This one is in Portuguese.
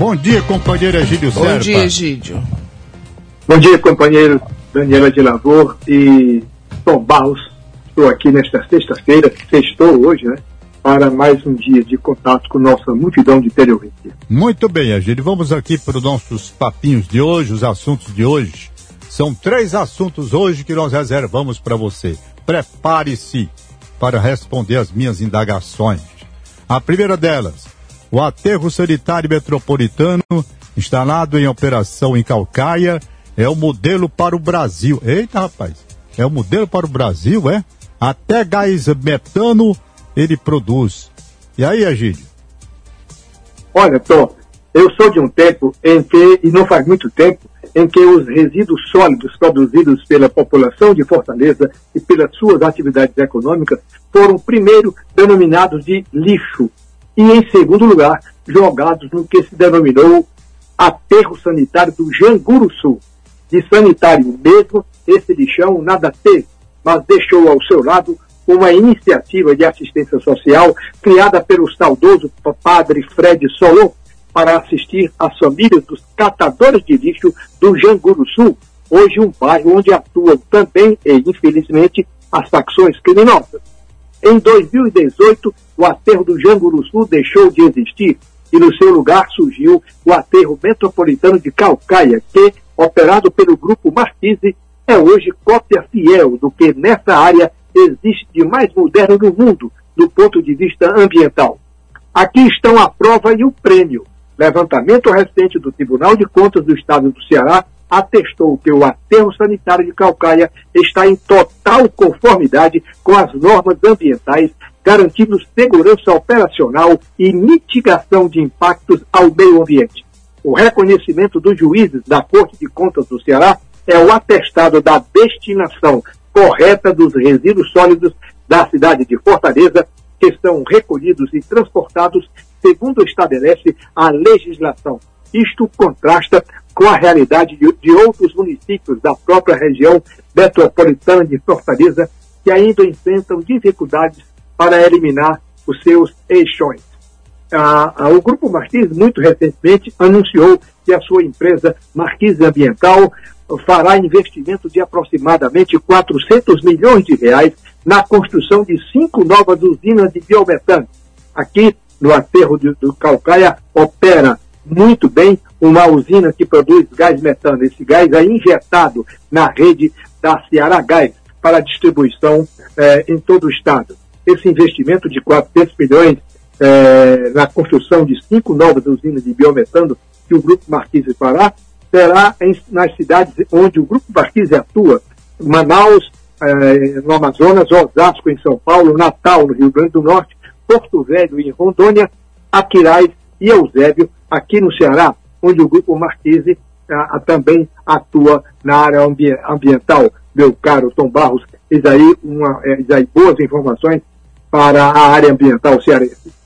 Bom dia, companheiro Egídio Serpa. Bom dia, Egídio. Bom dia, companheiro Daniela de Lavor e Tom Barros. Estou aqui nesta sexta-feira, sextou hoje, né? Para mais um dia de contato com nossa multidão de teleouvintes. Muito bem, Egídio. Vamos aqui para os nossos papinhos de hoje, os assuntos de hoje. São 3 assuntos hoje que nós reservamos para você. Prepare-se para responder as minhas indagações. A primeira delas, o aterro sanitário metropolitano, instalado em operação em Caucaia, é o modelo para o Brasil. Eita, rapaz, é o modelo para o Brasil, é? Até gás metano ele produz. E aí, Egídio? Olha, Tom, eu sou de um tempo em que, e não faz muito tempo, em que os resíduos sólidos produzidos pela população de Fortaleza e pelas suas atividades econômicas foram primeiro denominados de lixo e, em segundo lugar, jogados no que se denominou aterro sanitário do Janguruçu. De sanitário mesmo, esse lixão nada teve, mas deixou ao seu lado uma iniciativa de assistência social criada pelo saudoso padre Fred Solon para assistir as famílias dos catadores de lixo do Janguruçu, hoje um bairro onde atuam também, e infelizmente, as facções criminosas. Em 2018, o aterro do Janguruçu deixou de existir e no seu lugar surgiu o aterro metropolitano de Caucaia, que, operado pelo Grupo Marquise, é hoje cópia fiel do que nessa área existe de mais moderno no mundo, do ponto de vista ambiental. Aqui estão a prova e o prêmio. Levantamento recente do Tribunal de Contas do Estado do Ceará atestou que o aterro sanitário de Caucaia está em total conformidade com as normas ambientais, garantindo segurança operacional e mitigação de impactos ao meio ambiente. O reconhecimento dos juízes da Corte de Contas do Ceará é o atestado da destinação correta dos resíduos sólidos da cidade de Fortaleza, que são recolhidos e transportados segundo estabelece a legislação. Isto contrasta com a realidade de outros municípios da própria região metropolitana de Fortaleza, que ainda enfrentam dificuldades para eliminar os seus eixões. O Grupo Marquise, muito recentemente, anunciou que a sua empresa Marquise Ambiental fará investimento de aproximadamente 400 milhões de reais na construção de 5 novas usinas de biometano. Aqui, no aterro do Caucaia, opera muito bem uma usina que produz gás metano. Esse gás é injetado na rede da Ceará Gás para distribuição em todo o estado. Esse investimento de 400 milhões na construção de 5 novas usinas de biometano que o Grupo Marquise fará, será nas cidades onde o Grupo Marquise atua: Manaus, no Amazonas, Osasco, em São Paulo, Natal, no Rio Grande do Norte, Porto Velho, em Rondônia, Aquiraz e Eusébio, aqui no Ceará, onde o Grupo Marquise também atua na área ambiental. Meu caro Tom Barros, eis aí boas informações para a área ambiental cearense.